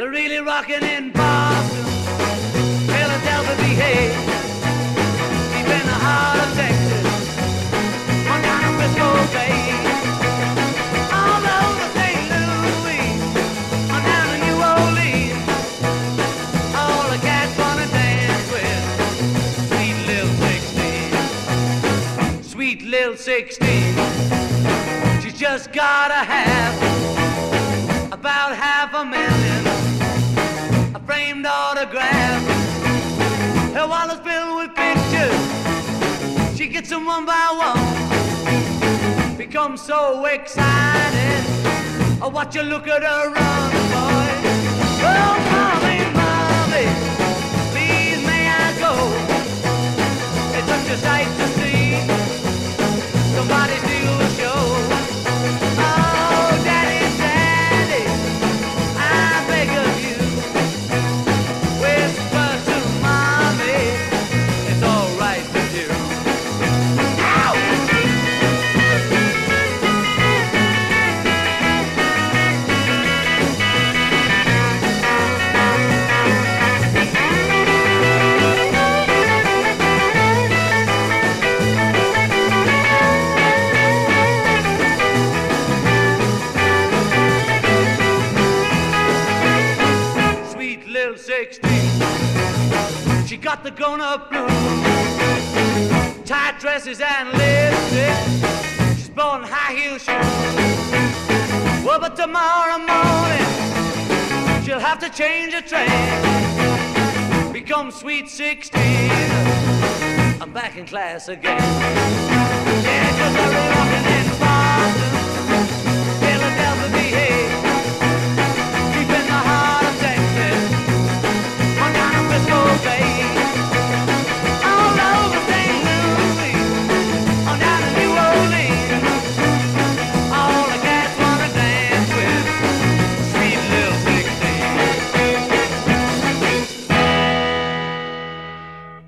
We're really rocking in Boston, Philadelphia, behave. Deep in the heart of Texas, on down to Frisco Bay. All over St. Louis, on down to New Orleans. All the cats wanna dance with sweet little 16. Sweet little 16. She's just gotta have about $500,000, a framed autograph. Her wallet's filled with pictures. She gets them one by one. Becomes so excited. Oh, watch you look at her run, boy. Oh, mommy, mommy, please may I go? It's such a sight to see. Somebody steal the show. Oh, daddy, daddy, I beg of you, whisper to mommy, it's all right with you. Ow! Sweet little 16, she got the grown-up blues, tight dresses and lipstick. She's blowing high-heel shoes. Well, but tomorrow morning she'll have to change her train, become sweet 16. I'm back in class again.